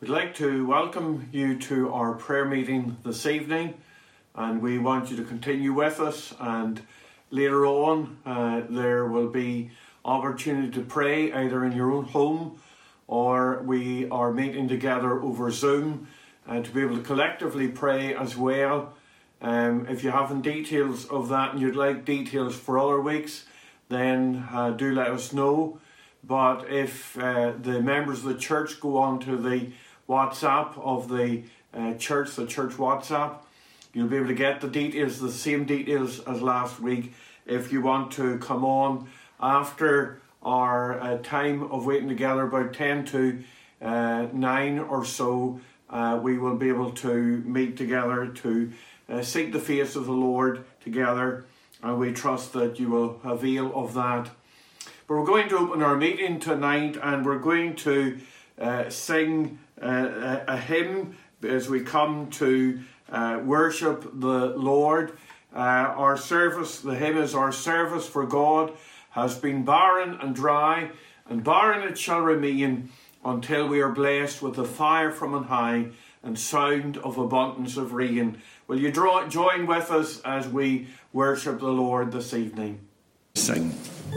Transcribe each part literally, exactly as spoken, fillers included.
We'd like to welcome you to our prayer meeting this evening, and we want you to continue with us, and later on uh, there will be opportunity to pray either in your own home, or we are meeting together over Zoom and to be able to collectively pray as well. Um, if you haven't details of that and you'd like details for other weeks, then uh, do let us know. But if uh, the members of the church go on to the WhatsApp of the uh, church, the church WhatsApp, you'll be able to get the details, the same details as last week. If you want to come on after our uh, time of waiting together, about ten to nine or so, uh, we will be able to meet together to uh, seek the face of the Lord together, and we trust that you will avail of that. But we're going to open our meeting tonight, and we're going to uh, sing uh, a, a hymn as we come to uh, worship the Lord. Uh, our service, the hymn is "Our service for God has been barren and dry, and barren it shall remain until we are blessed with the fire from on high and sound of abundance of rain." Will you draw, join with us as we worship the Lord this evening? Sing.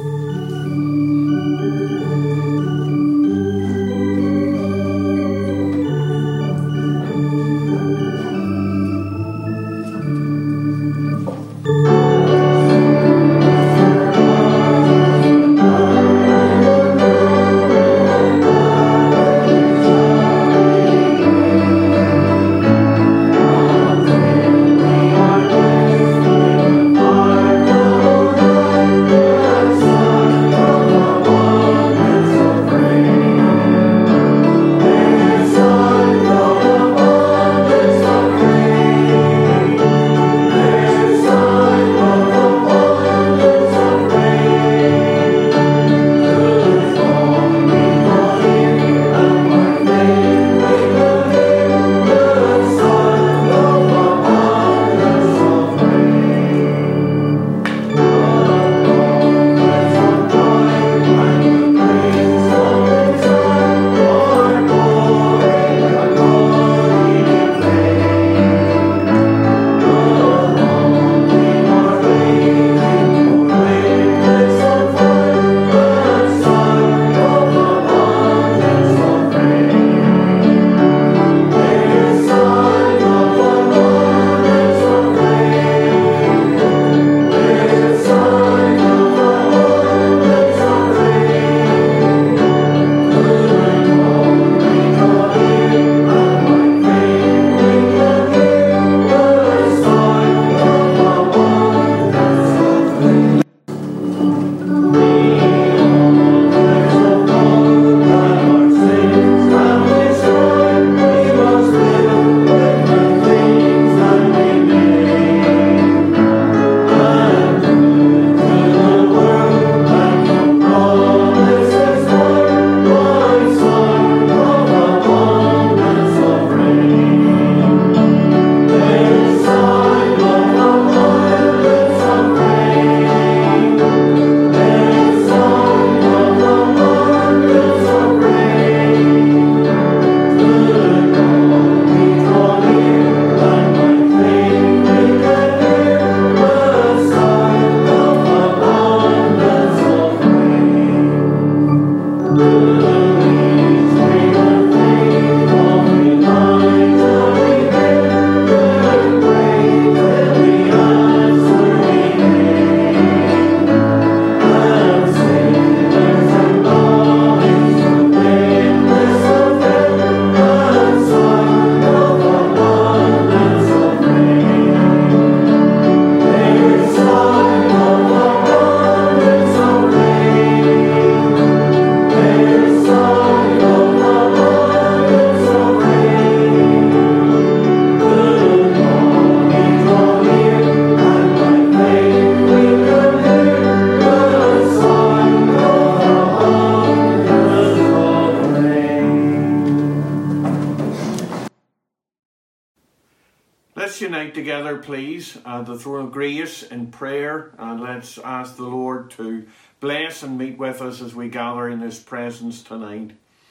Let's unite together, please, at the throne of grace in prayer, and let's ask the Lord to bless and meet with us as we gather in His presence tonight.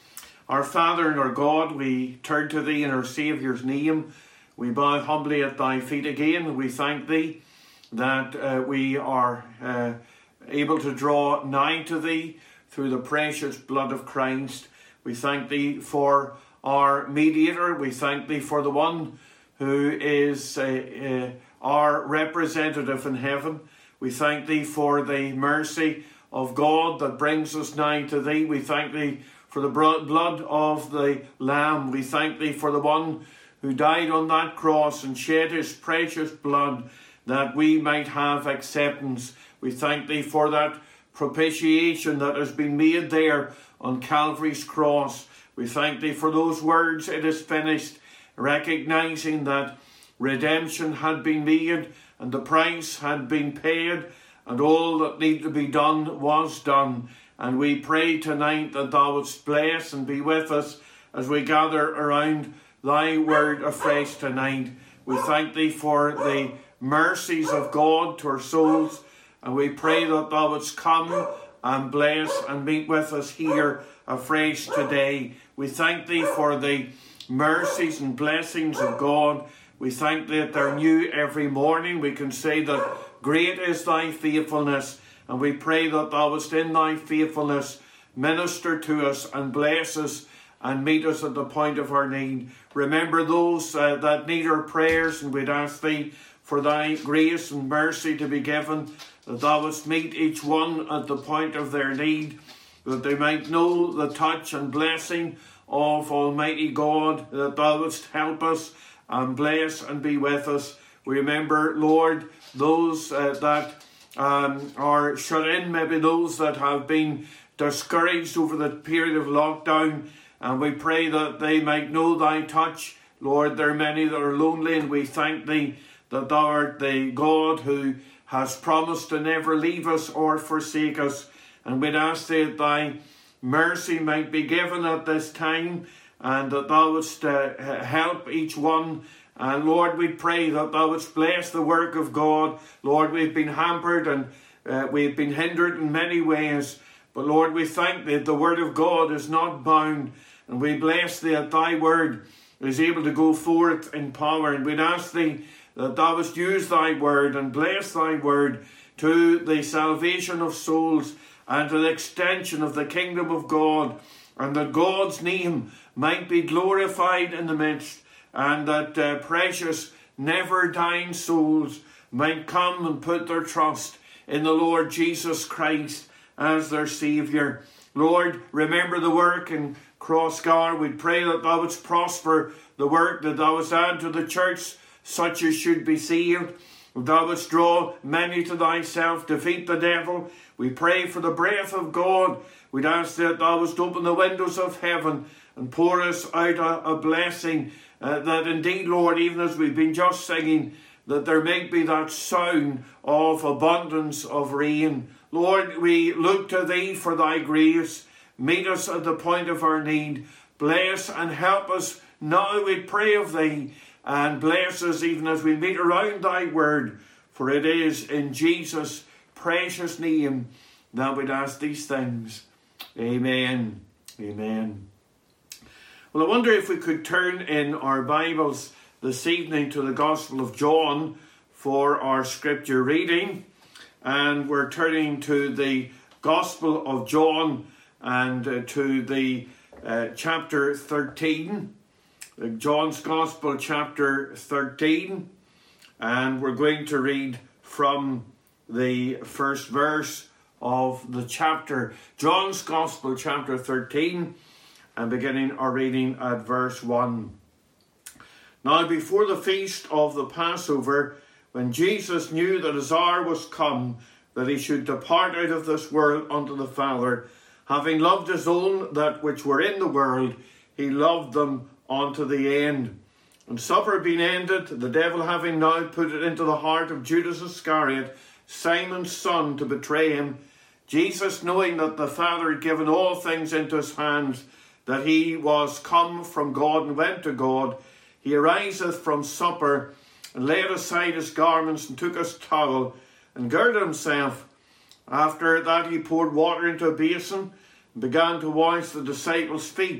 Our Father and our God, we turn to Thee in our Saviour's name. We bow humbly at Thy feet again. We thank Thee that uh, we are uh, able to draw nigh to Thee through the precious blood of Christ. We thank Thee for our mediator. We thank Thee for the one who is uh, uh, our representative in heaven. We thank Thee for the mercy of God that brings us nigh to Thee. We thank Thee for the blood of the Lamb. We thank Thee for the one who died on that cross and shed his precious blood that we might have acceptance. We thank Thee for that propitiation that has been made there on Calvary's cross. We thank Thee for those words, "It is finished," recognizing that redemption had been made and the price had been paid and all that needed to be done was done. And we pray tonight that Thou wouldst bless and be with us as we gather around Thy word afresh tonight. We thank Thee for the mercies of God to our souls, and we pray that Thou wouldst come and bless and meet with us here afresh today. We thank Thee for the mercies and blessings of God. We thank Thee that they're new every morning. We can say that great is Thy faithfulness, and we pray that Thou wouldst in Thy faithfulness minister to us and bless us and meet us at the point of our need. Remember those uh, that need our prayers, and we'd ask Thee for Thy grace and mercy to be given, that Thou wouldst meet each one at the point of their need, that they might know the touch and blessing of Almighty God, that Thou wouldst help us and bless and be with us. We remember, Lord, those uh, that um, are shut in, maybe those that have been discouraged over the period of lockdown, and we pray that they might know Thy touch. Lord, there are many that are lonely, and we thank Thee that Thou art the God who has promised to never leave us or forsake us. And we'd ask Thee that Thy mercy might be given at this time, and that Thou wouldst uh, help each one. And Lord, we pray that Thou wouldst bless the work of God. Lord, we've been hampered and uh, we've been hindered in many ways. But Lord, we thank Thee that the word of God is not bound. And we bless Thee that Thy word is able to go forth in power. And we'd ask Thee that Thou wouldst use Thy word and bless Thy word to the salvation of souls and to the extension of the kingdom of God, and that God's name might be glorified in the midst, and that uh, precious, never-dying souls might come and put their trust in the Lord Jesus Christ as their Saviour. Lord, remember the work in Crossgar. We pray that Thou wouldst prosper the work, that Thou wouldst add to the church such as should be saved. Thou wouldst draw many to Thyself, defeat the devil. We pray for the breath of God. We'd ask that Thou wouldst open the windows of heaven and pour us out a, a blessing, uh, that indeed, Lord, even as we've been just singing, that there may be that sound of abundance of rain. Lord, we look to Thee for Thy grace. Meet us at the point of our need. Bless and help us now, we pray of Thee, and bless us even as we meet around Thy word. For it is in Jesus' precious name that we'd ask these things. Amen. Amen. Well, I wonder if we could turn in our Bibles this evening to the Gospel of John for our scripture reading. And we're turning to the Gospel of John and uh, to the uh, chapter thirteen. John's Gospel, chapter thirteen. And we're going to read from the first verse of the chapter. John's Gospel, chapter thirteen, and beginning our reading at verse one. Now before the feast of the Passover, when Jesus knew that his hour was come, that he should depart out of this world unto the Father, having loved his own that which were in the world, he loved them unto the end. And supper being ended, the devil having now put it into the heart of Judas Iscariot, Simon's son, to betray him, Jesus, knowing that the Father had given all things into his hands, that he was come from God and went to God, he ariseth from supper, and laid aside his garments, and took his towel, and girded himself. After that he poured water into a basin, and began to wash the disciples' feet,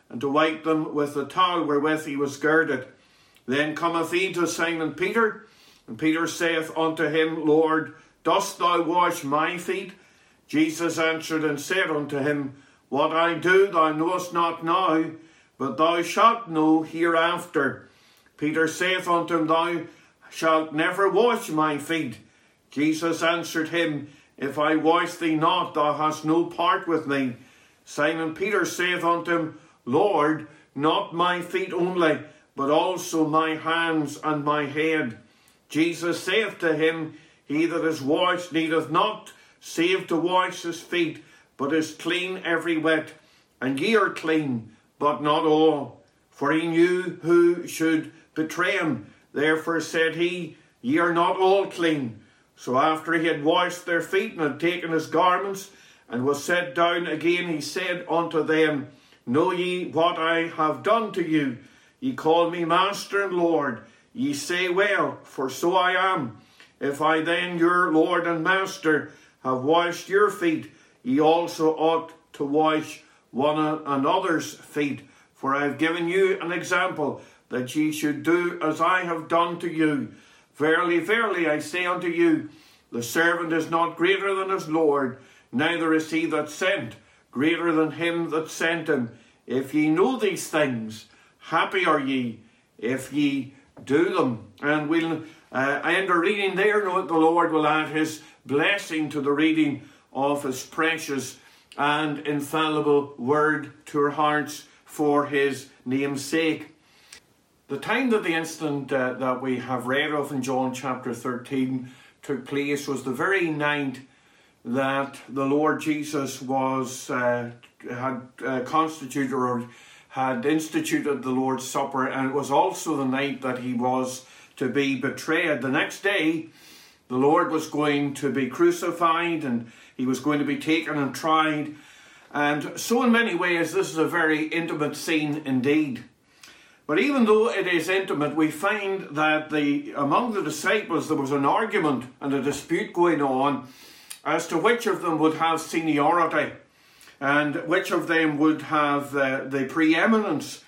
and to wipe them with the towel wherewith he was girded. Then cometh he to Simon Peter, and Peter saith unto him, Lord, dost thou wash my feet? Jesus answered and said unto him, What I do thou knowest not now, but thou shalt know hereafter. Peter saith unto him, Thou shalt never wash my feet. Jesus answered him, If I wash thee not, thou hast no part with me. Simon Peter saith unto him, Lord, not my feet only, but also my hands and my head. Jesus saith to him, He that is washed needeth not save to wash his feet, but is clean every whit. And ye are clean, but not all. For he knew who should betray him. Therefore said he, Ye are not all clean. So after he had washed their feet and had taken his garments, and was set down again, he said unto them, Know ye what I have done to you? Ye call me Master and Lord. Ye say well, for so I am. If I then, your Lord and Master, have washed your feet, ye also ought to wash one another's feet. For I have given you an example, that ye should do as I have done to you. Verily, verily, I say unto you, the servant is not greater than his Lord, neither is he that sent greater than him that sent him. If ye know these things, happy are ye if ye do them. And we'll uh, end our reading there. Know that the Lord will add his blessing to the reading of his precious and infallible word to our hearts for his name's sake. The time that the incident uh, that we have read of in John chapter thirteen took place was the very night that the Lord Jesus was uh, had uh, constituted or had instituted the Lord's Supper, and it was also the night that he was to be betrayed. The next day, the Lord was going to be crucified, and he was going to be taken and tried. And so in many ways, this is a very intimate scene indeed. But even though it is intimate, we find that the among the disciples there was an argument and a dispute going on as to which of them would have seniority and which of them would have uh, the preeminence.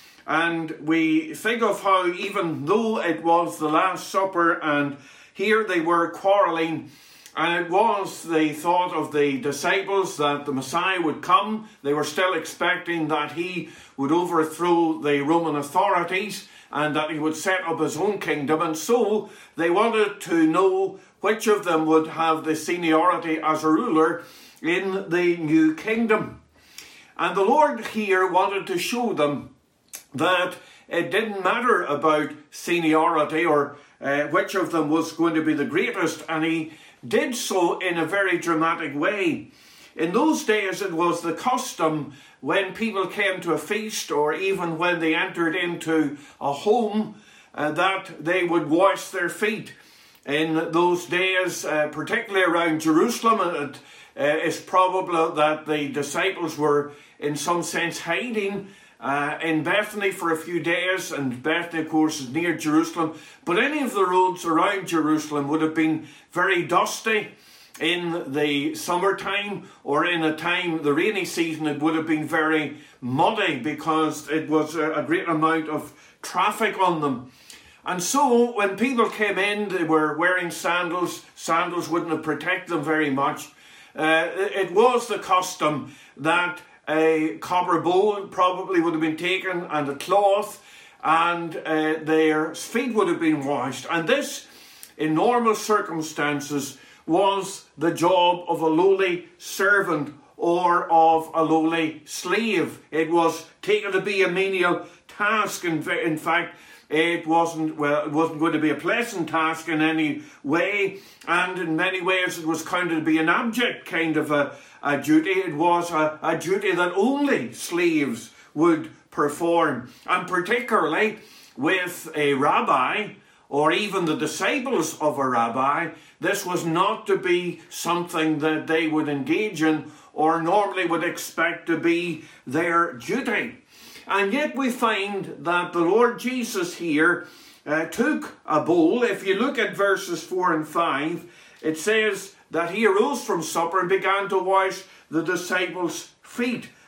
And we think of how even though it was the Last Supper and here they were quarrelling, and it was the thought of the disciples that the Messiah would come. They were still expecting that he would overthrow the Roman authorities and that he would set up his own kingdom. And so they wanted to know which of them would have the seniority as a ruler in the new kingdom. And the Lord here wanted to show them that it didn't matter about seniority or uh, which of them was going to be the greatest. And he did so in a very dramatic way. In those days, it was the custom when people came to a feast or even when they entered into a home uh, that they would wash their feet. In those days, uh, particularly around Jerusalem, it uh, is probable that the disciples were in some sense hiding Uh, in Bethany for a few days, and Bethany, of course, is near Jerusalem. But any of the roads around Jerusalem would have been very dusty in the summertime, or in a time, the rainy season, it would have been very muddy because it was a, a great amount of traffic on them. And so when people came in, they were wearing sandals. Sandals wouldn't have protected them very much. Uh, it was the custom that a copper bowl probably would have been taken and a cloth, and uh, their feet would have been washed. And this, in normal circumstances, was the job of a lowly servant or of a lowly slave. It was taken to be a menial task. In, in fact, it wasn't, well, it wasn't going to be a pleasant task in any way, and in many ways it was counted to be an abject kind of a, a duty. It was a, a duty that only slaves would perform, and particularly with a rabbi or even the disciples of a rabbi, this was not to be something that they would engage in or normally would expect to be their duty. And yet we find that the Lord Jesus here uh, took a bowl. If you look at verses four and five, it says that he arose from supper and began to wash the disciples' feet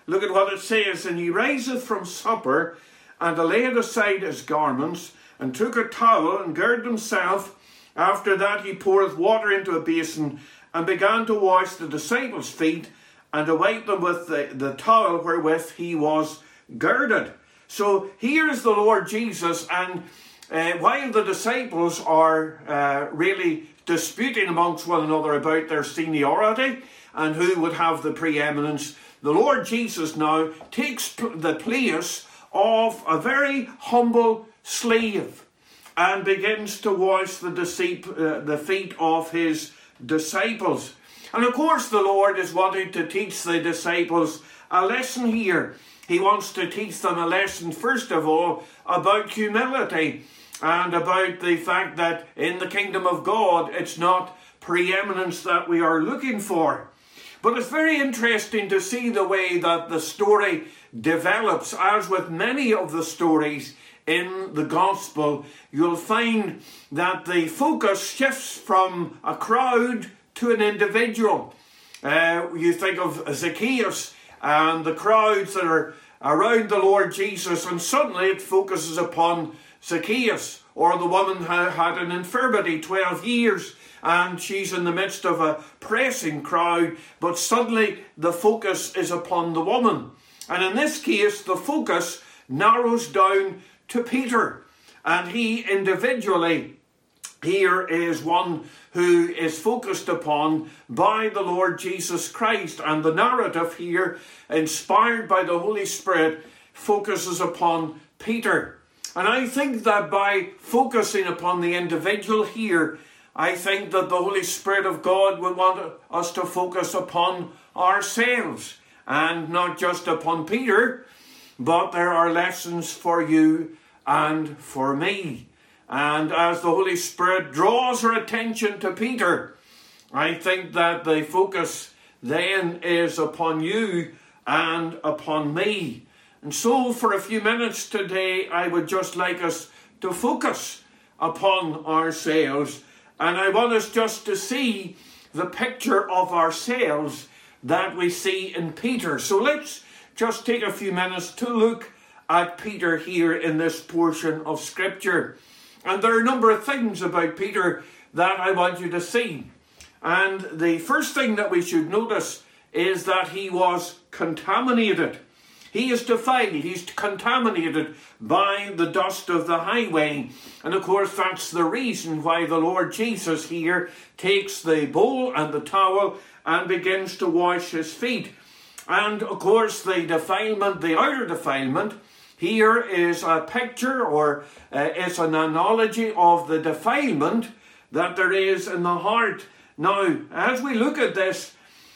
look at what it says. And he riseth from supper, and laid aside his garments, and took a towel, and girded himself. After that he poureth water into a basin, and began to wash the disciples' feet, and to wipe them with the, the towel wherewith he was girded. So here is the Lord Jesus, and uh, while the disciples are uh, really disputing amongst one another about their seniority and who would have the preeminence, the Lord Jesus now takes the place of a very humble slave and begins to wash the, deceit, uh, the feet of his disciples. And of course the Lord is wanting to teach the disciples a lesson here. He wants to teach them a lesson, first of all, about humility and about the fact that in the kingdom of God, it's not preeminence that we are looking for. But it's very interesting to see the way that the story develops. As with many of the stories in the gospel, you'll find that the focus shifts from a crowd to an individual. Uh, you think of Zacchaeus and the crowds that are around the Lord Jesus, and suddenly it focuses upon Zacchaeus, or the woman who had an infirmity twelve years, and she's in the midst of a pressing crowd, but suddenly the focus is upon the woman. And in this case, the focus narrows down to Peter, and he individually here is one who is focused upon by the Lord Jesus Christ. And the narrative here, inspired by the Holy Spirit, focuses upon Peter. And I think that by focusing upon the individual here, I think that the Holy Spirit of God will want us to focus upon ourselves, and not just upon Peter, but there are lessons for you and for me. And as the Holy Spirit draws our attention to Peter, I think that the focus then is upon you and upon me. And so for a few minutes today, I would just like us to focus upon ourselves. And I want us just to see the picture of ourselves that we see in Peter. So let's just take a few minutes to look at Peter here in this portion of Scripture. And there are a number of things about Peter that I want you to see. And the first thing that we should notice is that he was contaminated. He is defiled, he's contaminated by the dust of the highway. And of course that's the reason why the Lord Jesus here takes the bowl and the towel and begins to wash his feet. And of course the defilement, the outer defilement, here is a picture or uh, is an analogy of the defilement that there is in the heart. Now, as we look at this,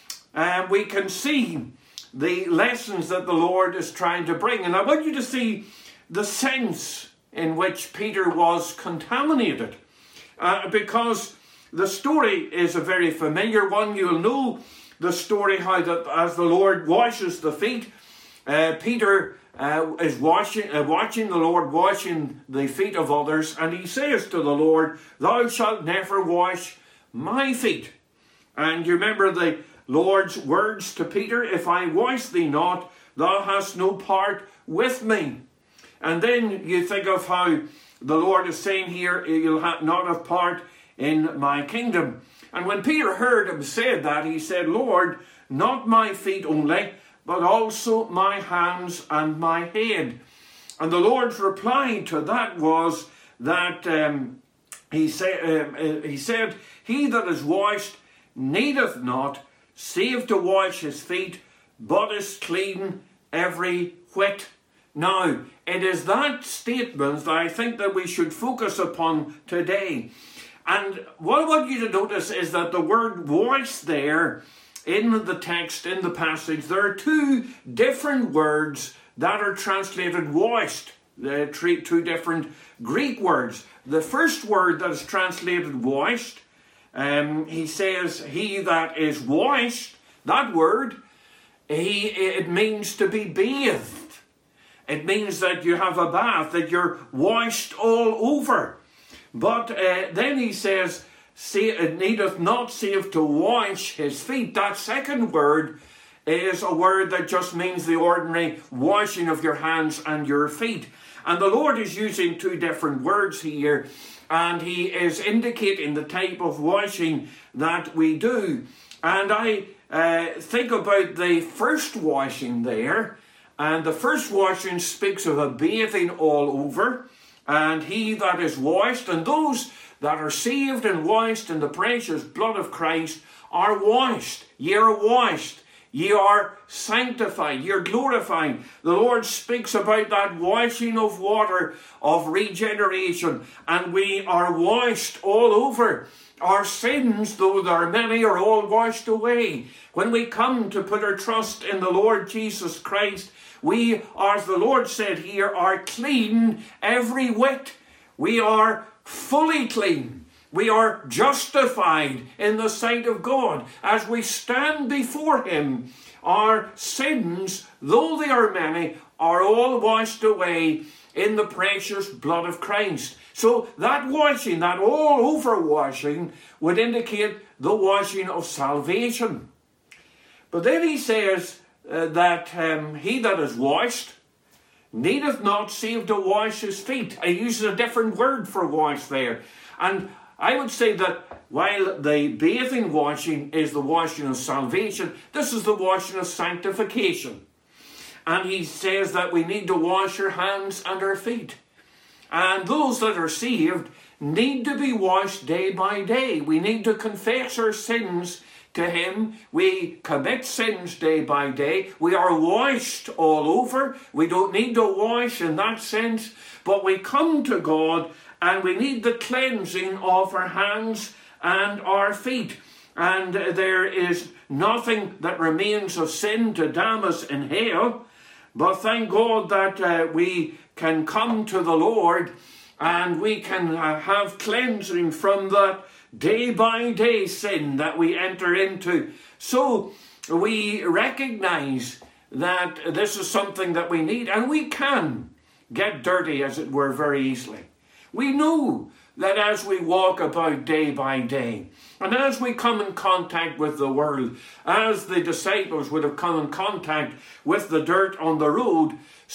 uh, we can see the lessons that the Lord is trying to bring. And I want you to see the sense in which Peter was contaminated. Uh, because the story is a very familiar one. You'll know the story how that as the Lord washes the feet, uh, Peter uh, is washing, uh, watching the Lord washing the feet of others. And he says to the Lord, "Thou shalt never wash my feet." And you remember the Lord's words to Peter, "If I wash thee not, thou hast no part with me." And then you think of how the Lord is saying here, "You'll have not have part in my kingdom." And when Peter heard him say that, he said, "Lord, not my feet only, but also my hands and my head." And the Lord's reply to that was that um, he, say, uh, he said, "He that is washed needeth not save to wash his feet, but is clean every whit." Now, it is that statement that I think that we should focus upon today. And what I want you to notice is that the word wash there in the text, in the passage, there are two different words that are translated washed. There are two different Greek words. The first word that is translated washed, Um, he says, "He that is washed," that word, he, it means to be bathed. It means that you have a bath, that you're washed all over. But uh, then he says, "It needeth not save to wash his feet." That second word is a word that just means the ordinary washing of your hands and your feet. And the Lord is using two different words here, and he is indicating the type of washing that we do. And I uh, think about the first washing there, and the first washing speaks of a bathing all over, and he that is washed, and those that are saved and washed in the precious blood of Christ are washed. Ye are washed. Ye are sanctified. Ye are glorified. The Lord speaks about that washing of water of regeneration, and we are washed all over. Our sins, though there are many, are all washed away. When we come to put our trust in the Lord Jesus Christ, we, as the Lord said here, are clean every whit. We are fully clean. We are justified in the sight of God. As we stand before him, our sins, though they are many, are all washed away in the precious blood of Christ. So that washing, that all-over washing, would indicate the washing of salvation. But then he says uh, that um, he that is washed needeth not save to wash his feet. He uses a different word for wash there. And I would say that while the bathing washing is the washing of salvation, this is the washing of sanctification. And he says that we need to wash our hands and our feet. And those that are saved need to be washed day by day. We need to confess our sins to him. We commit sins day by day. We are washed all over. We don't need to wash in that sense, but we come to God and we need the cleansing of our hands and our feet. And there is nothing that remains of sin to damn us in hell. But thank God that uh, we can come to the Lord and we can uh, have cleansing from that day by day sin that we enter into. So we recognize that this is something that we need, and we can get dirty, as it were, very easily. We know that as we walk about day by day, and as we come in contact with the world, as the disciples would have come in contact with the dirt on the road,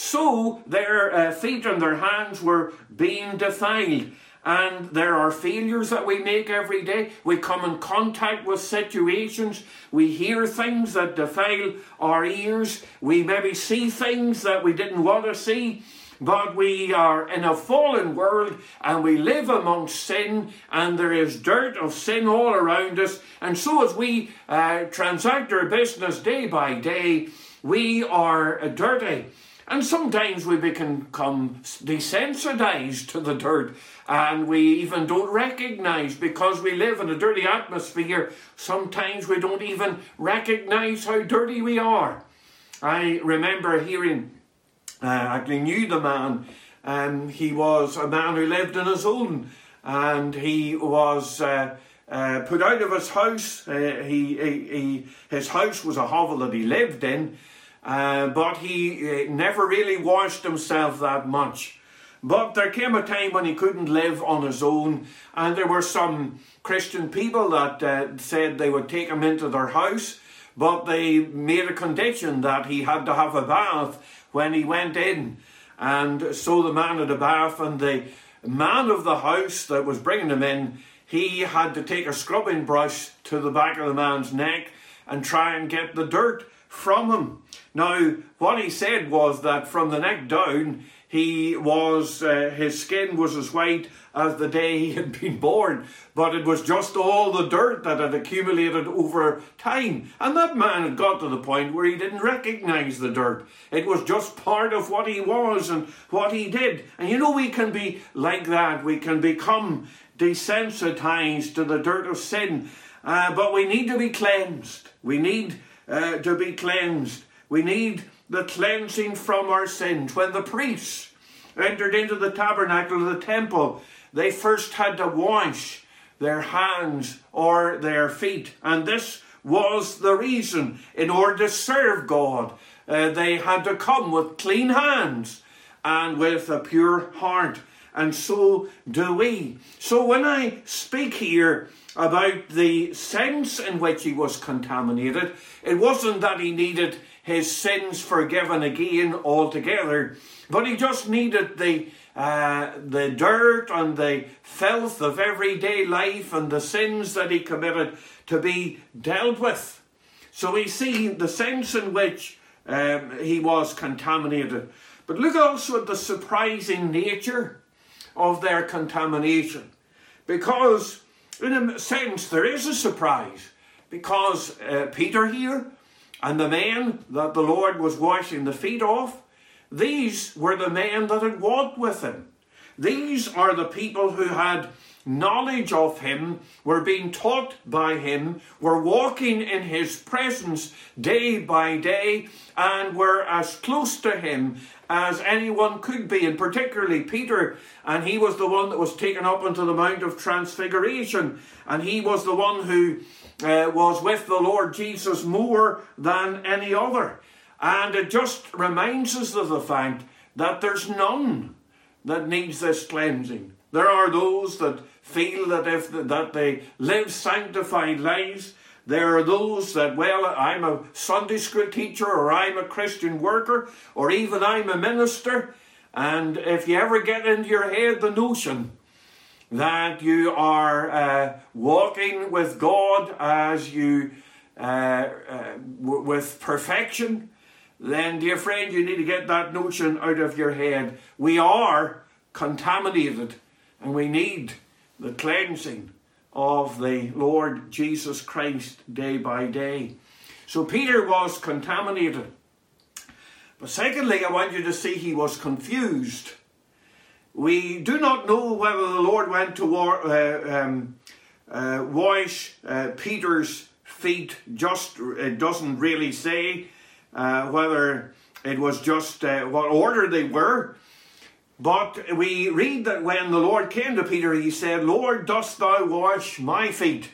so their uh, feet and their hands were being defiled. And there are failures that we make every day. We come in contact with situations. We hear things that defile our ears. We maybe see things that we didn't want to see. But we are in a fallen world and we live amongst sin, and there is dirt of sin all around us. And so as we uh, transact our business day by day, we are dirty. And sometimes we become desensitized to the dirt, and we even don't recognize, because we live in a dirty atmosphere, sometimes we don't even recognize how dirty we are. I remember hearing, uh, I actually knew the man, and he was a man who lived in his own, and he was uh, uh, put out of his house. Uh, he, he, he, his house was a hovel that he lived in. Uh, but he uh, never really washed himself that much. But there came a time when he couldn't live on his own, and there were some Christian people that uh, said they would take him into their house, but they made a condition that he had to have a bath when he went in. And so the man had a bath, and the man of the house that was bringing him in, he had to take a scrubbing brush to the back of the man's neck and try and get the dirt from him. Now, what he said was that from the neck down, he was, uh, his skin was as white as the day he had been born, but it was just all the dirt that had accumulated over time. And that man had got to the point where he didn't recognize the dirt. It was just part of what he was and what he did. And you know, we can be like that. We can become desensitized to the dirt of sin, uh, but we need to be cleansed. We need uh, to be cleansed. We need the cleansing from our sins. When the priests entered into the tabernacle of the temple, they first had to wash their hands or their feet. And this was the reason. In order to serve God, uh, they had to come with clean hands and with a pure heart. And so do we. So when I speak here about the sense in which he was contaminated. It wasn't that he needed his sins forgiven again altogether, but he just needed the uh, the dirt and the filth of everyday life and the sins that he committed to be dealt with. So we see the sense in which um, he was contaminated. But look also at the surprising nature of their contamination. Because in a sense there is a surprise. Because uh, Peter here and the men that the Lord was washing the feet of, these were the men that had walked with him. These are the people who had knowledge of him, were being taught by him, were walking in his presence day by day, and were as close to him as anyone could be, and particularly Peter. And he was the one that was taken up into the Mount of Transfiguration, and he was the one who uh, was with the Lord Jesus more than any other. And it just reminds us of the fact that there's none that needs this cleansing. There are those that feel that if the, that they live sanctified lives. There are those that, well, I'm a Sunday school teacher, or I'm a Christian worker, or even I'm a minister. And if you ever get into your head the notion that you are uh, walking with God as you uh, uh, w- with perfection, then, dear friend, you need to get that notion out of your head. We are contaminated, and we need the cleansing of the Lord Jesus Christ day by day. So Peter was contaminated. But secondly, I want you to see he was confused. We do not know whether the Lord went to war, uh, um, uh, wash uh, Peter's feet. Just it doesn't really say uh, whether it was just uh, what order they were. But we read that when the Lord came to Peter, he said, "Lord, dost thou wash my feet?"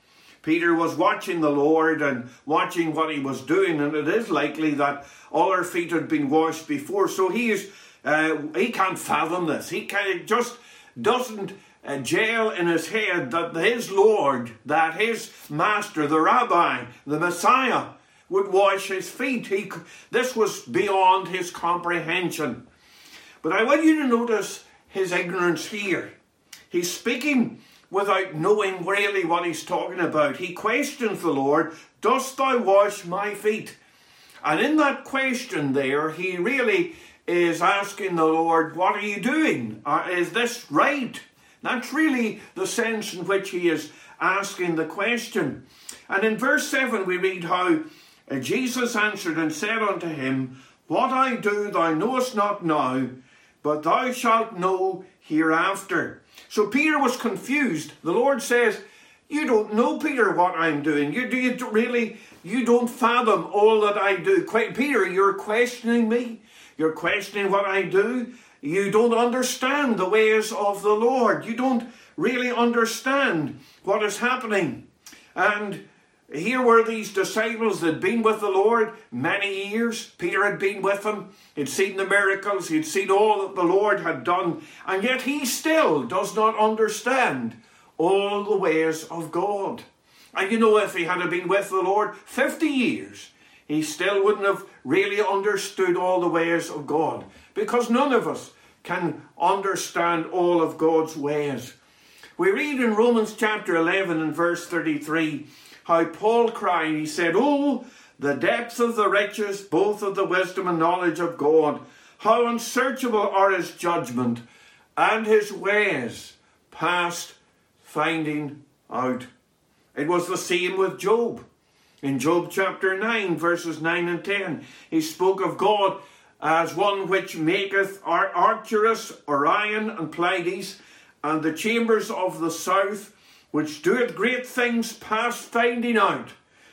Peter was watching the Lord and watching what he was doing, and it is likely that all our feet had been washed before. So he is, uh, he can't fathom this. He can, it just doesn't uh, gel in his head that his Lord, that his Master, the Rabbi, the Messiah, would wash his feet. He, this was beyond his comprehension. But I want you to notice his ignorance here. He's speaking without knowing really what he's talking about. He questions the Lord, "Dost thou wash my feet?" And in that question there, he really is asking the Lord, what are you doing? Uh, is this right? That's really the sense in which he is asking the question. And in verse seven we read how uh, Jesus answered and said unto him, "What I do thou knowest not now, but thou shalt know hereafter." So Peter was confused. The Lord says, "You don't know, Peter, what I'm doing. You, do you really, you don't fathom all that I do. Peter, you're questioning me. You're questioning what I do. You don't understand the ways of the Lord. You don't really understand what is happening." And here were these disciples that had been with the Lord many years. Peter had been with them. He'd seen the miracles. He'd seen all that the Lord had done. And yet he still does not understand all the ways of God. And you know, if he had been with the Lord fifty years, he still wouldn't have really understood all the ways of God. Because none of us can understand all of God's ways. We read in Romans chapter eleven and verse thirty-three, how Paul cried, he said, "Oh, the depth of the riches, both of the wisdom and knowledge of God. How unsearchable are his judgment, and his ways past finding out." It was the same with Job. In Job chapter nine, verses nine and ten, he spoke of God as one which maketh Arcturus, Orion, and Pleiades, and the chambers of the south, which doeth great things past finding out,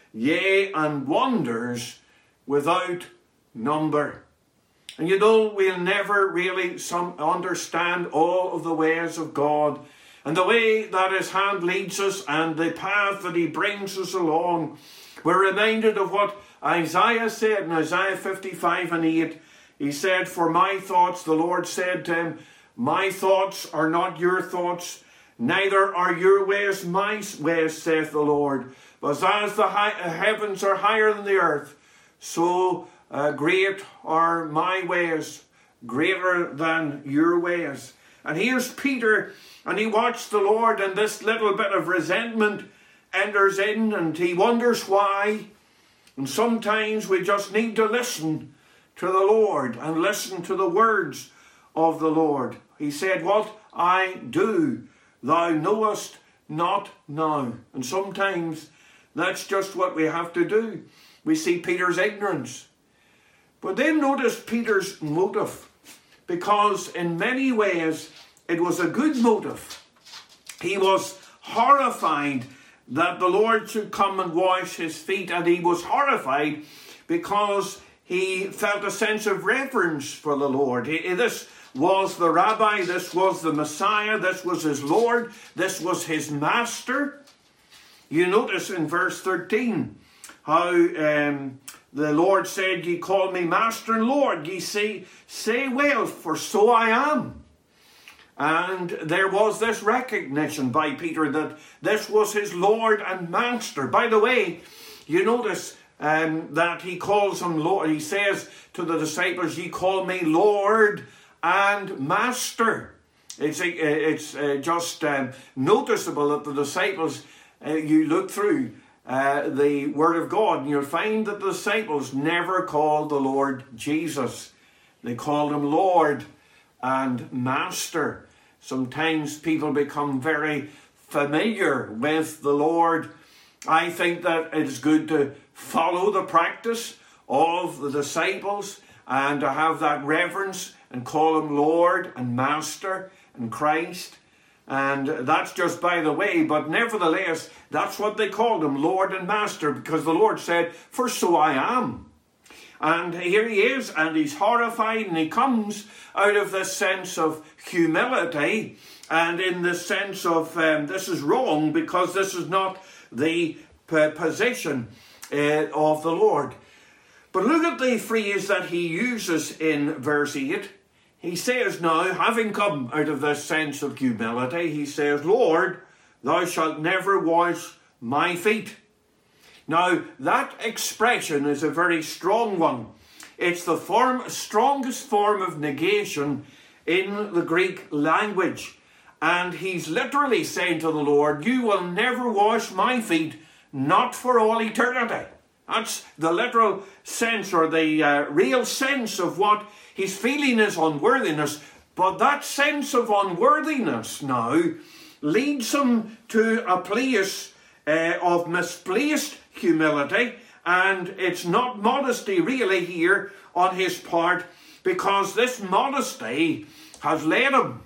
yea, and wonders without number. And you know, we'll never really some understand all of the ways of God, and the way that his hand leads us, and the path that he brings us along. We're reminded of what Isaiah said in Isaiah fifty-five and eight. He said, "For my thoughts," the Lord said to him, "my thoughts are not your thoughts, Neither are your ways my ways, saith the Lord. But as the high, heavens are higher than the earth, so uh, great are my ways, greater than your ways. And here's Peter, and he watched the Lord, and this little bit of resentment enters in, and he wonders why. And sometimes we just need to listen to the Lord and listen to the words of the Lord. He said, what I do, thou knowest not now. And sometimes that's just what we have to do. We see Peter's ignorance. But then notice Peter's motive, because in many ways it was a good motive. He was horrified that the Lord should come and wash his feet, and he was horrified because he felt a sense of reverence for the Lord. He, this was the Rabbi, this was the Messiah, this was his Lord, this was his Master. You notice in verse thirteen how um, the Lord said, ye call me Master and Lord, ye say, say well, for so I am. And there was this recognition by Peter that this was his Lord and Master. By the way, you notice um, that he calls him Lord. He says to the disciples, ye call me Lord and Master. It's, it's uh, just um, noticeable that the disciples, uh, you look through uh, the Word of God, and you'll find that the disciples never called the Lord Jesus. They called him Lord and Master. Sometimes people become very familiar with the Lord. I think that it is good to follow the practice of the disciples and to have that reverence and call him Lord and Master and Christ. And that's just by the way, but nevertheless, that's what they called him, Lord and Master, because the Lord said, for so I am. And here he is, and he's horrified, and he comes out of this sense of humility, and in the sense of, um, this is wrong, because this is not the p- position uh, of the Lord. But look at the phrase that he uses in verse eight. He says now, having come out of this sense of humility, he says, Lord, thou shalt never wash my feet. Now, that expression is a very strong one. It's the form, strongest form of negation in the Greek language. And he's literally saying to the Lord, you will never wash my feet, not for all eternity. That's the literal sense, or the uh, real sense of what he's feeling is unworthiness. But that sense of unworthiness now leads him to a place uh, of misplaced humility, and it's not modesty really here on his part, because this modesty has led him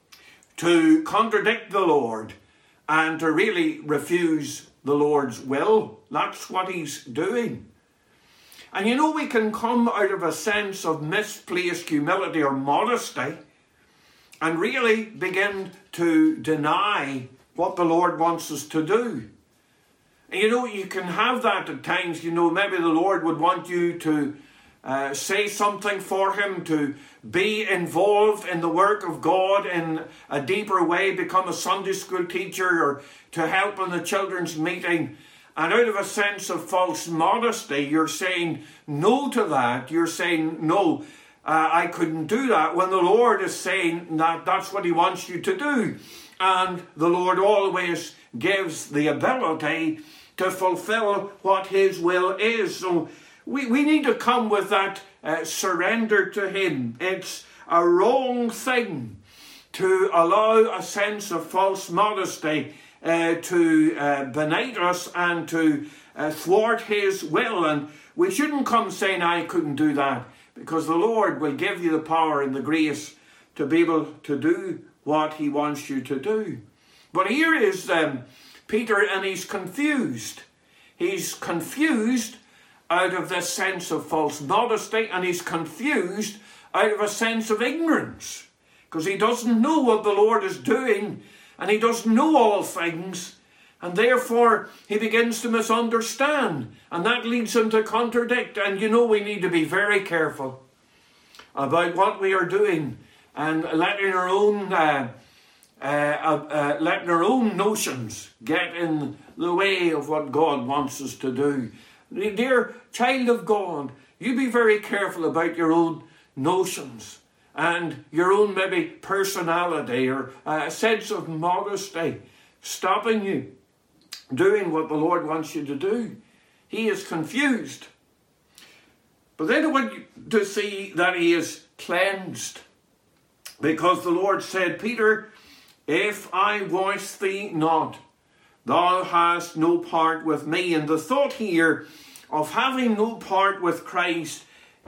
to contradict the Lord and to really refuse the Lord's will. That's what he's doing. And you know, we can come out of a sense of misplaced humility or modesty and really begin to deny what the Lord wants us to do. And you know, you can have that at times. You know, maybe the Lord would want you to uh, say something for him, to be involved in the work of God in a deeper way, become a Sunday school teacher, or to help in the children's meeting. And out of a sense of false modesty, you're saying no to that. You're saying, no, uh, I couldn't do that, when the Lord is saying that that's what he wants you to do. And the Lord always gives the ability to fulfill what his will is. So we, we need to come with that uh, surrender to him. It's a wrong thing to allow a sense of false modesty uh, to uh, benight us and to uh, thwart his will. And we shouldn't come saying, I couldn't do that, because the Lord will give you the power and the grace to be able to do what he wants you to do. But here is um, Peter, and he's confused. He's confused out of this sense of false modesty, and he's confused out of a sense of ignorance, because he doesn't know what the Lord is doing, and he doesn't know all things, and therefore he begins to misunderstand, and that leads him to contradict. And you know, we need to be very careful about what we are doing, and letting our own uh, uh, uh, uh, letting our own notions get in the way of what God wants us to do. Dear child of God, you be very careful about your own notions and your own maybe personality or a sense of modesty stopping you doing what the Lord wants you to do. He is confused. But then I want you to see that he is cleansed. Because the Lord said, Peter, if I voice thee not, thou hast no part with me. And the thought here of having no part with Christ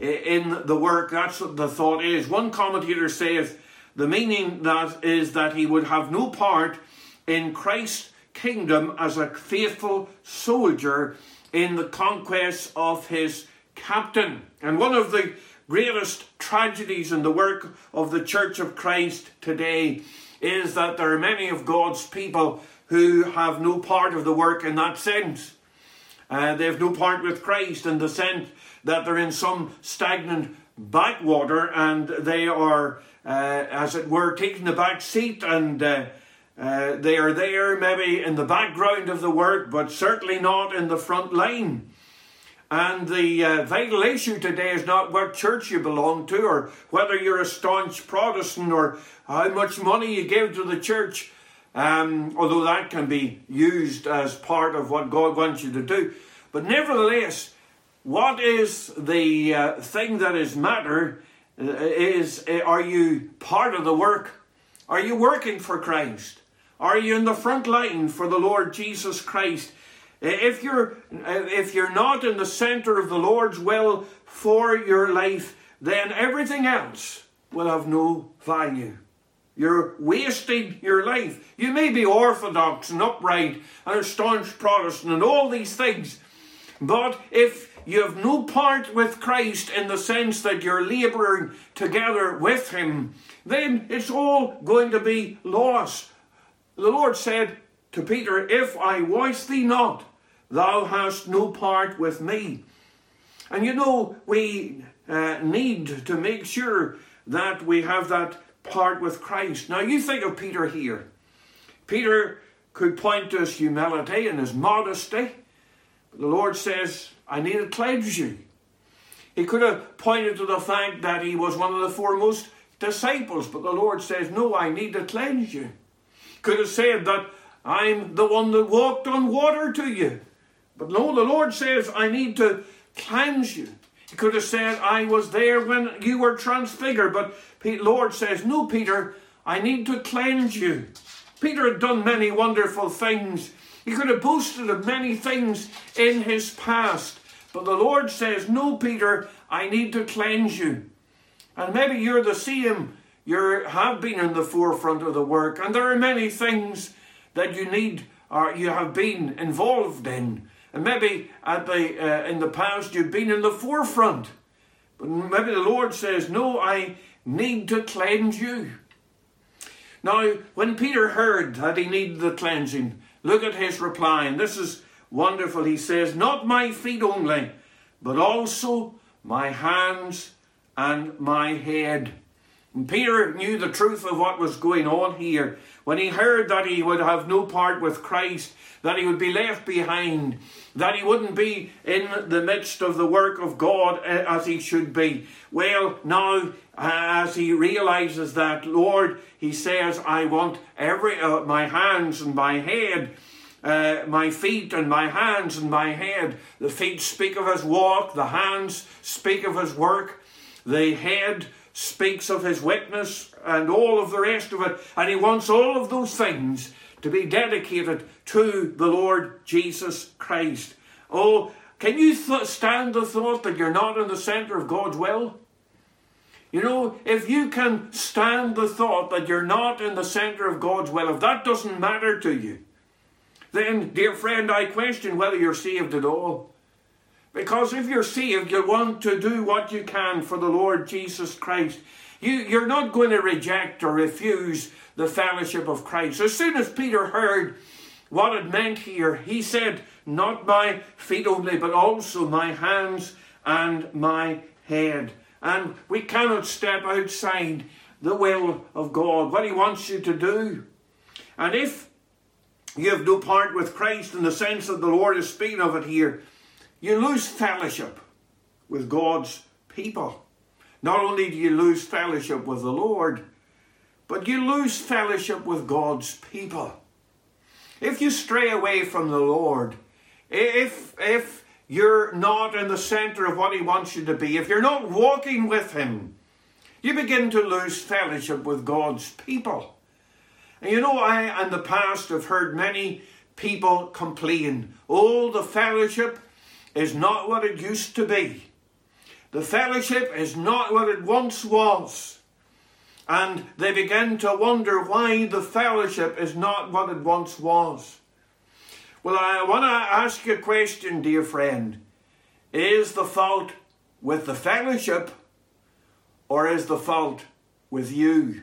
in the work, that's what the thought is. One commentator says the meaning that is that he would have no part in Christ's kingdom as a faithful soldier in the conquest of his captain. And one of the greatest tragedies in the work of the Church of Christ today is that there are many of God's people who have no part of the work in that sense. Uh, they have no part with Christ in the sense that they're in some stagnant backwater and they are, uh, as it were, taking the back seat and uh, uh, they are there maybe in the background of the work, but certainly not in the front line. And the uh, vital issue today is not what church you belong to or whether you're a staunch Protestant or how much money you give to the church, um, although that can be used as part of what God wants you to do. But nevertheless, what is the uh, thing that is matter uh, is, uh, are you part of the work? Are you working for Christ? Are you in the front line for the Lord Jesus Christ? If you're, if you're not in the center of the Lord's will for your life, then everything else will have no value. You're wasting your life. You may be orthodox and upright and a staunch Protestant and all these things, but if you have no part with Christ in the sense that you're laboring together with him, then it's all going to be lost. The Lord said to Peter, if I voice thee not, thou hast no part with me. And you know, we uh, need to make sure that we have that part with Christ. Now you think of Peter here. Peter could point to his humility and his modesty. But the Lord says, I need to cleanse you. He could have pointed to the fact that he was one of the foremost disciples. But the Lord says, no, I need to cleanse you. Could have said that I'm the one that walked on water to you. But no, the Lord says, I need to cleanse you. He could have said, I was there when you were transfigured. But the Lord says, no, Peter, I need to cleanse you. Peter had done many wonderful things. He could have boasted of many things in his past. But the Lord says, no, Peter, I need to cleanse you. And maybe you're the same. You have been in the forefront of the work. And there are many things that you need or you have been involved in. And maybe at the uh, in the past you've been in the forefront. But maybe the Lord says, no, I need to cleanse you. Now, when Peter heard that he needed the cleansing, look at his reply. And this is wonderful. He says, not my feet only, but also my hands and my head. And Peter knew the truth of what was going on here. When he heard that he would have no part with Christ, that he would be left behind, that he wouldn't be in the midst of the work of God as he should be. Well, now, as he realizes that, Lord, he says, I want every uh, my hands and my head, uh, my feet and my hands and my head. The feet speak of his walk, the hands speak of his work, the head speaks of his witness and all of the rest of it. And he wants all of those things to be dedicated to the Lord Jesus Christ. Oh, can you th- stand the thought that you're not in the center of God's will? You know, if you can stand the thought that you're not in the center of God's will, if that doesn't matter to you, then, dear friend, I question whether you're saved at all. Because if you're saved, you want to do what you can for the Lord Jesus Christ. You, you're not going to reject or refuse the fellowship of Christ. As soon as Peter heard what it meant here, he said, not my feet only, but also my hands and my head. And we cannot step outside the will of God, what he wants you to do. And if you have no part with Christ in the sense that the Lord is speaking of it here, you lose fellowship with God's people. Not only do you lose fellowship with the Lord, but you lose fellowship with God's people. If you stray away from the Lord, if, if you're not in the center of what he wants you to be, if you're not walking with him, you begin to lose fellowship with God's people. And you know, I in the past have heard many people complain, oh, the fellowship is not what it used to be. The fellowship is not what it once was. And they begin to wonder why the fellowship is not what it once was. Well, I want to ask you a question, dear friend. Is the fault with the fellowship, or is the fault with you?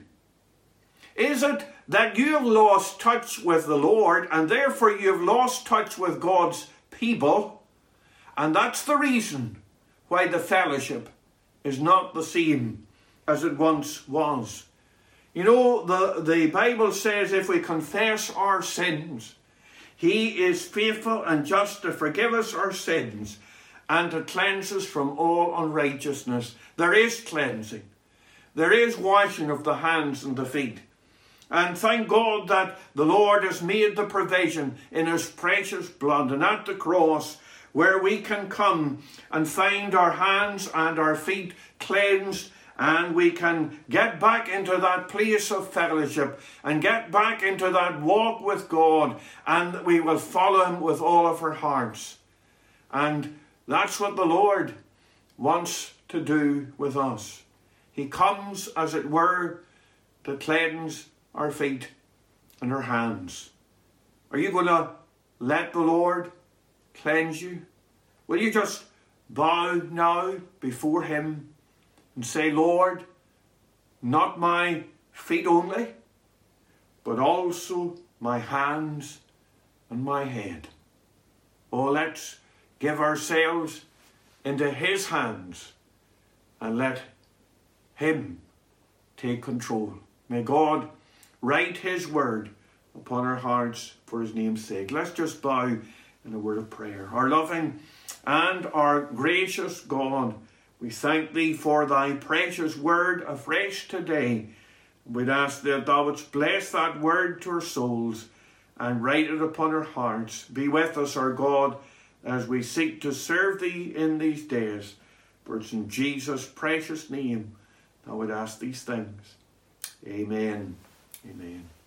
Is it that you have lost touch with the Lord, and therefore you have lost touch with God's people, and that's the reason why the fellowship is not the same as it once was? You know, the, the Bible says if we confess our sins, he is faithful and just to forgive us our sins and to cleanse us from all unrighteousness. There is cleansing. There is washing of the hands and the feet. And thank God that the Lord has made the provision in his precious blood and at the cross, where we can come and find our hands and our feet cleansed, and we can get back into that place of fellowship and get back into that walk with God, and we will follow him with all of our hearts. And that's what the Lord wants to do with us. He comes, as it were, to cleanse our feet and our hands. Are you going to let the Lord cleanse you? Will you just bow now before him and say, Lord, not my feet only, but also my hands and my head. Oh, let's give ourselves into his hands and let him take control. May God write his word upon our hearts for his name's sake. Let's just bow in a word of prayer. Our loving and our gracious God, we thank thee for thy precious word afresh today. We'd ask that thou wouldst bless that word to our souls and write it upon our hearts. Be with us, our God, as we seek to serve thee in these days. For it's in Jesus' precious name I would ask these things. Amen. Amen.